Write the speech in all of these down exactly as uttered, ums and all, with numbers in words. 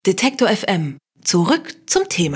Detektor F M. Zurück zum Thema.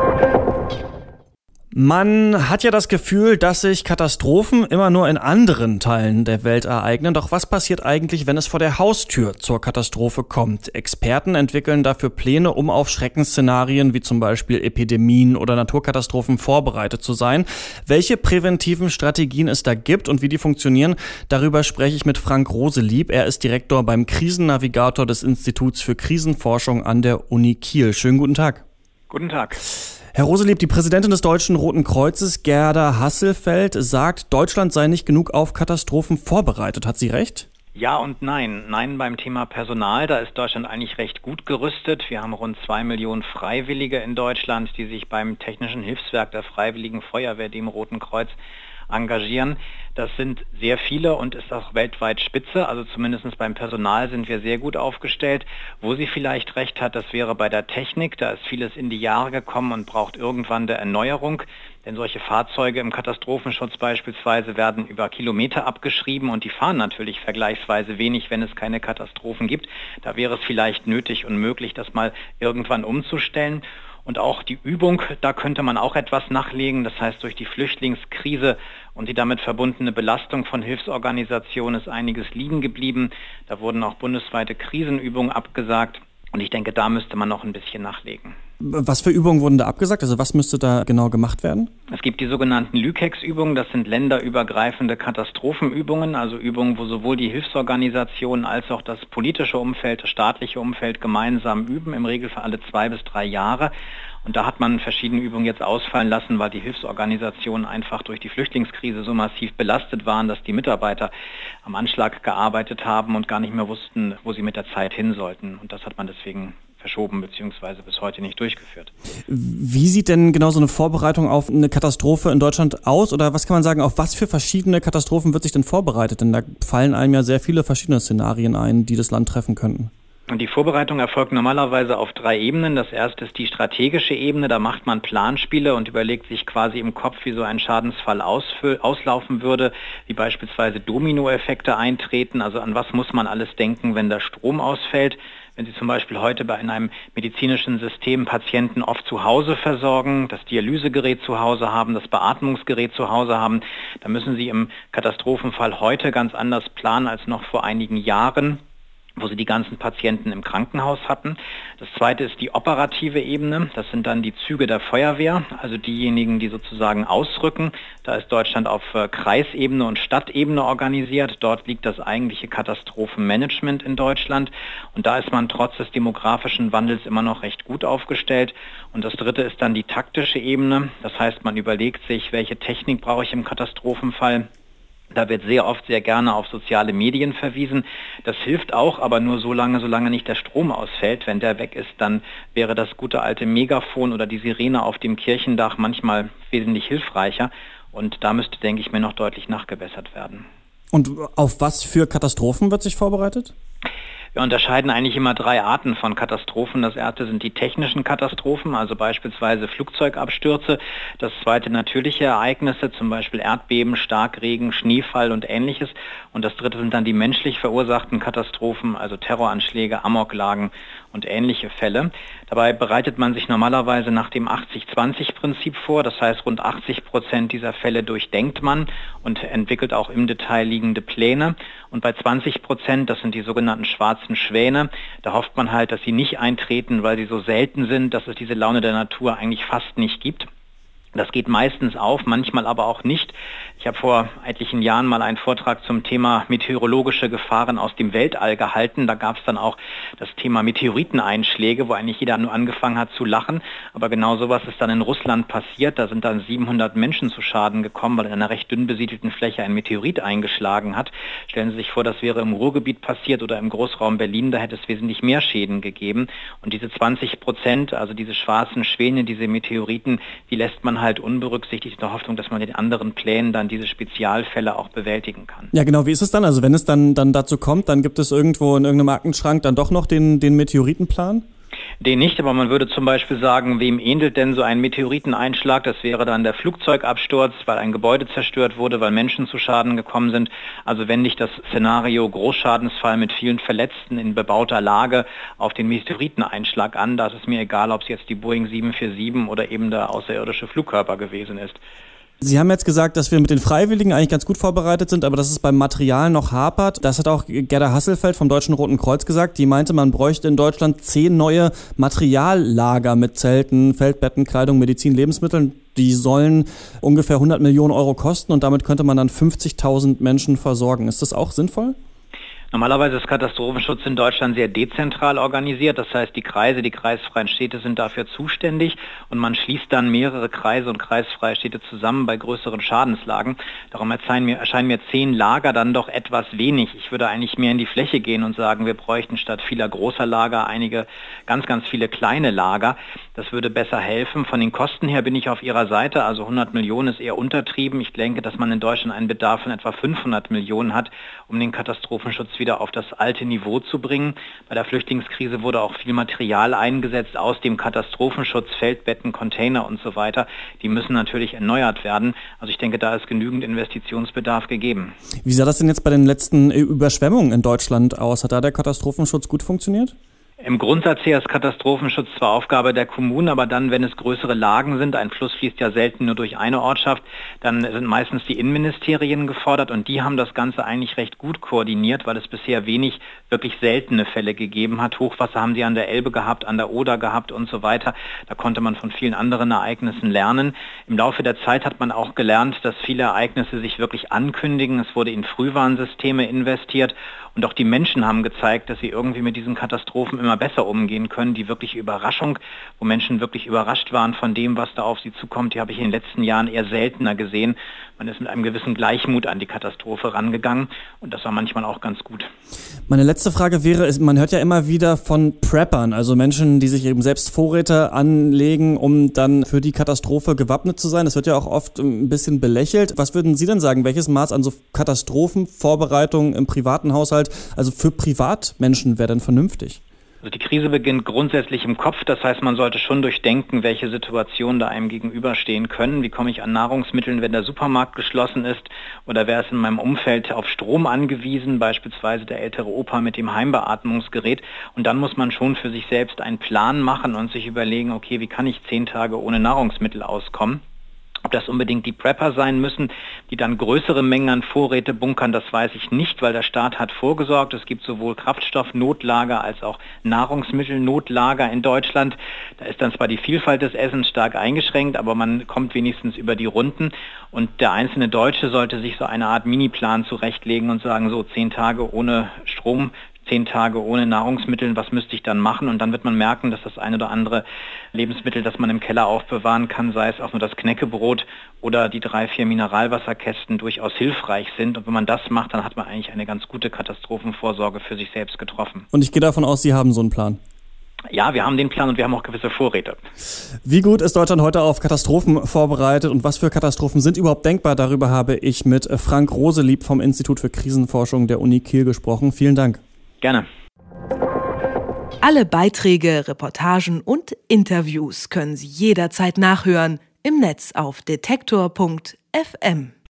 Man hat ja das Gefühl, dass sich Katastrophen immer nur in anderen Teilen der Welt ereignen. Doch was passiert eigentlich, wenn es vor der Haustür zur Katastrophe kommt? Experten entwickeln dafür Pläne, um auf Schreckensszenarien wie zum Beispiel Epidemien oder Naturkatastrophen vorbereitet zu sein. Welche präventiven Strategien es da gibt und wie die funktionieren, darüber spreche ich mit Frank Roselieb. Er ist Direktor beim Krisennavigator des Instituts für Krisenforschung an der Uni Kiel. Schönen guten Tag. Guten Tag. Herr Roselieb, die Präsidentin des Deutschen Roten Kreuzes, Gerda Hasselfeld, sagt, Deutschland sei nicht genug auf Katastrophen vorbereitet. Hat sie recht? Ja und nein. Nein beim Thema Personal, da ist Deutschland eigentlich recht gut gerüstet. Wir haben rund zwei Millionen Freiwillige in Deutschland, die sich beim Technischen Hilfswerk der Freiwilligen Feuerwehr, dem Roten Kreuz, engagieren. Das sind sehr viele und ist auch weltweit Spitze. Also zumindest beim Personal sind wir sehr gut aufgestellt. Wo sie vielleicht recht hat, das wäre bei der Technik. Da ist vieles in die Jahre gekommen und braucht irgendwann der Erneuerung. Denn solche Fahrzeuge im Katastrophenschutz beispielsweise werden über Kilometer abgeschrieben und die fahren natürlich vergleichsweise wenig, wenn es keine Katastrophen gibt. Da wäre es vielleicht nötig und möglich, das mal irgendwann umzustellen. Und auch die Übung, da könnte man auch etwas nachlegen. Das heißt, durch die Flüchtlingskrise und die damit verbundene Belastung von Hilfsorganisationen ist einiges liegen geblieben. Da wurden auch bundesweite Krisenübungen abgesagt. Und ich denke, da müsste man noch ein bisschen nachlegen. Was für Übungen wurden da abgesagt? Also was müsste da genau gemacht werden? Es gibt die sogenannten Lükex-Übungen. Das sind länderübergreifende Katastrophenübungen, also Übungen, wo sowohl die Hilfsorganisationen als auch das politische Umfeld, das staatliche Umfeld gemeinsam üben, im Regelfall alle zwei bis drei Jahre. Und da hat man verschiedene Übungen jetzt ausfallen lassen, weil die Hilfsorganisationen einfach durch die Flüchtlingskrise so massiv belastet waren, dass die Mitarbeiter am Anschlag gearbeitet haben und gar nicht mehr wussten, wo sie mit der Zeit hin sollten. Und das hat man deswegen verschoben bzw. bis heute nicht durchgeführt. Wie sieht denn genau so eine Vorbereitung auf eine Katastrophe in Deutschland aus? Oder was kann man sagen, auf was für verschiedene Katastrophen wird sich denn vorbereitet? Denn da fallen einem ja sehr viele verschiedene Szenarien ein, die das Land treffen könnten. Und die Vorbereitung erfolgt normalerweise auf drei Ebenen. Das erste ist die strategische Ebene. Da macht man Planspiele und überlegt sich quasi im Kopf, wie so ein Schadensfall ausfü- auslaufen würde, wie beispielsweise Dominoeffekte eintreten. Also an was muss man alles denken, wenn der Strom ausfällt? Wenn Sie zum Beispiel heute bei einem medizinischen System Patienten oft zu Hause versorgen, das Dialysegerät zu Hause haben, das Beatmungsgerät zu Hause haben, dann müssen Sie im Katastrophenfall heute ganz anders planen als noch vor einigen Jahren, wo sie die ganzen Patienten im Krankenhaus hatten. Das zweite ist die operative Ebene. Das sind dann die Züge der Feuerwehr, also diejenigen, die sozusagen ausrücken. Da ist Deutschland auf Kreisebene und Stadtebene organisiert. Dort liegt das eigentliche Katastrophenmanagement in Deutschland. Und da ist man trotz des demografischen Wandels immer noch recht gut aufgestellt. Und das dritte ist dann die taktische Ebene. Das heißt, man überlegt sich, welche Technik brauche ich im Katastrophenfall. Da wird sehr oft sehr gerne auf soziale Medien verwiesen. Das hilft auch, aber nur so lange, solange nicht der Strom ausfällt. Wenn der weg ist, dann wäre das gute alte Megafon oder die Sirene auf dem Kirchendach manchmal wesentlich hilfreicher. Und da müsste, denke ich mir, noch deutlich nachgebessert werden. Und auf was für Katastrophen wird sich vorbereitet? Wir unterscheiden eigentlich immer drei Arten von Katastrophen. Das erste sind die technischen Katastrophen, also beispielsweise Flugzeugabstürze. Das zweite natürliche Ereignisse, zum Beispiel Erdbeben, Starkregen, Schneefall und ähnliches. Und das dritte sind dann die menschlich verursachten Katastrophen, also Terroranschläge, Amoklagen und ähnliche Fälle. Dabei bereitet man sich normalerweise nach dem achtzig zwanzig Prinzip vor. Das heißt, rund achtzig Prozent dieser Fälle durchdenkt man und entwickelt auch im Detail liegende Pläne. Und bei zwanzig Prozent, das sind die sogenannten schwarzen Schwäne, da hofft man halt, dass sie nicht eintreten, weil sie so selten sind, dass es diese Laune der Natur eigentlich fast nicht gibt. Das geht meistens auf, manchmal aber auch nicht. Ich habe vor etlichen Jahren mal einen Vortrag zum Thema meteorologische Gefahren aus dem Weltall gehalten. Da gab es dann auch das Thema Meteoriteneinschläge, wo eigentlich jeder nur angefangen hat zu lachen. Aber genau sowas ist dann in Russland passiert. Da sind dann siebenhundert Menschen zu Schaden gekommen, weil in einer recht dünn besiedelten Fläche ein Meteorit eingeschlagen hat. Stellen Sie sich vor, das wäre im Ruhrgebiet passiert oder im Großraum Berlin. Da hätte es wesentlich mehr Schäden gegeben. Und diese zwanzig Prozent, also diese schwarzen Schwäne, diese Meteoriten, die lässt man halt unberücksichtigt in der Hoffnung, dass man in den anderen Plänen dann diese Spezialfälle auch bewältigen kann. Ja, genau. Wie ist es dann? Also wenn es dann, dann dazu kommt, dann gibt es irgendwo in irgendeinem Aktenschrank dann doch noch den, den Meteoritenplan? Den nicht, aber man würde zum Beispiel sagen, wem ähnelt denn so ein Meteoriteneinschlag? Das wäre dann der Flugzeugabsturz, weil ein Gebäude zerstört wurde, weil Menschen zu Schaden gekommen sind. Also wenn nicht das Szenario Großschadensfall mit vielen Verletzten in bebauter Lage auf den Meteoriteneinschlag an, da ist es mir egal, ob es jetzt die Boeing sieben vier sieben oder eben der außerirdische Flugkörper gewesen ist. Sie haben jetzt gesagt, dass wir mit den Freiwilligen eigentlich ganz gut vorbereitet sind, aber dass es beim Material noch hapert. Das hat auch Gerda Hasselfeld vom Deutschen Roten Kreuz gesagt. Die meinte, man bräuchte in Deutschland zehn neue Materiallager mit Zelten, Feldbetten, Kleidung, Medizin, Lebensmitteln. Die sollen ungefähr hundert Millionen Euro kosten und damit könnte man dann fünfzigtausend Menschen versorgen. Ist das auch sinnvoll? Normalerweise ist Katastrophenschutz in Deutschland sehr dezentral organisiert. Das heißt, die Kreise, die kreisfreien Städte sind dafür zuständig und man schließt dann mehrere Kreise und kreisfreie Städte zusammen bei größeren Schadenslagen. Darum erscheinen mir, erscheinen mir zehn Lager dann doch etwas wenig. Ich würde eigentlich mehr in die Fläche gehen und sagen, wir bräuchten statt vieler großer Lager einige ganz, ganz viele kleine Lager. Das würde besser helfen. Von den Kosten her bin ich auf Ihrer Seite. Also hundert Millionen ist eher untertrieben. Ich denke, dass man in Deutschland einen Bedarf von etwa fünfhundert Millionen hat, um den Katastrophenschutz wieder auf das alte Niveau zu bringen. Bei der Flüchtlingskrise wurde auch viel Material eingesetzt aus dem Katastrophenschutz, Feldbetten, Container und so weiter. Die müssen natürlich erneuert werden. Also ich denke, da ist genügend Investitionsbedarf gegeben. Wie sah das denn jetzt bei den letzten Überschwemmungen in Deutschland aus? Hat da der Katastrophenschutz gut funktioniert? Im Grundsatz her ist Katastrophenschutz zwar Aufgabe der Kommunen, aber dann, wenn es größere Lagen sind, ein Fluss fließt ja selten nur durch eine Ortschaft, dann sind meistens die Innenministerien gefordert und die haben das Ganze eigentlich recht gut koordiniert, weil es bisher wenig wirklich seltene Fälle gegeben hat. Hochwasser haben sie an der Elbe gehabt, an der Oder gehabt und so weiter. Da konnte man von vielen anderen Ereignissen lernen. Im Laufe der Zeit hat man auch gelernt, dass viele Ereignisse sich wirklich ankündigen. Es wurde in Frühwarnsysteme investiert. Und auch die Menschen haben gezeigt, dass sie irgendwie mit diesen Katastrophen immer besser umgehen können. Die wirkliche Überraschung, wo Menschen wirklich überrascht waren von dem, was da auf sie zukommt, die habe ich in den letzten Jahren eher seltener gesehen. Man ist mit einem gewissen Gleichmut an die Katastrophe rangegangen und das war manchmal auch ganz gut. Meine letzte Frage wäre, man hört ja immer wieder von Preppern, also Menschen, die sich eben selbst Vorräte anlegen, um dann für die Katastrophe gewappnet zu sein. Das wird ja auch oft ein bisschen belächelt. Was würden Sie denn sagen, welches Maß an so Katastrophenvorbereitung im privaten Haushalt, also für Privatmenschen, wäre denn vernünftig? Also die Krise beginnt grundsätzlich im Kopf, das heißt, man sollte schon durchdenken, welche Situationen da einem gegenüberstehen können. Wie komme ich an Nahrungsmitteln, wenn der Supermarkt geschlossen ist? Oder wer ist in meinem Umfeld auf Strom angewiesen, beispielsweise der ältere Opa mit dem Heimbeatmungsgerät? Und dann muss man schon für sich selbst einen Plan machen und sich überlegen, okay, wie kann ich zehn Tage ohne Nahrungsmittel auskommen? Ob das unbedingt die Prepper sein müssen, die dann größere Mengen an Vorräte bunkern, das weiß ich nicht, weil der Staat hat vorgesorgt. Es gibt sowohl Kraftstoffnotlager als auch Nahrungsmittelnotlager in Deutschland. Da ist dann zwar die Vielfalt des Essens stark eingeschränkt, aber man kommt wenigstens über die Runden. Und der einzelne Deutsche sollte sich so eine Art Miniplan zurechtlegen und sagen, so zehn Tage ohne Strom, zehn Tage ohne Nahrungsmittel, was müsste ich dann machen? Und dann wird man merken, dass das eine oder andere Lebensmittel, das man im Keller aufbewahren kann, sei es auch nur das Knäckebrot oder die drei, vier Mineralwasserkästen, durchaus hilfreich sind. Und wenn man das macht, dann hat man eigentlich eine ganz gute Katastrophenvorsorge für sich selbst getroffen. Und ich gehe davon aus, Sie haben so einen Plan. Ja, wir haben den Plan und wir haben auch gewisse Vorräte. Wie gut ist Deutschland heute auf Katastrophen vorbereitet und was für Katastrophen sind überhaupt denkbar? Darüber habe ich mit Frank Roselieb vom Institut für Krisenforschung der Uni Kiel gesprochen. Vielen Dank. Gerne. Alle Beiträge, Reportagen und Interviews können Sie jederzeit nachhören im Netz auf detektor punkt f m.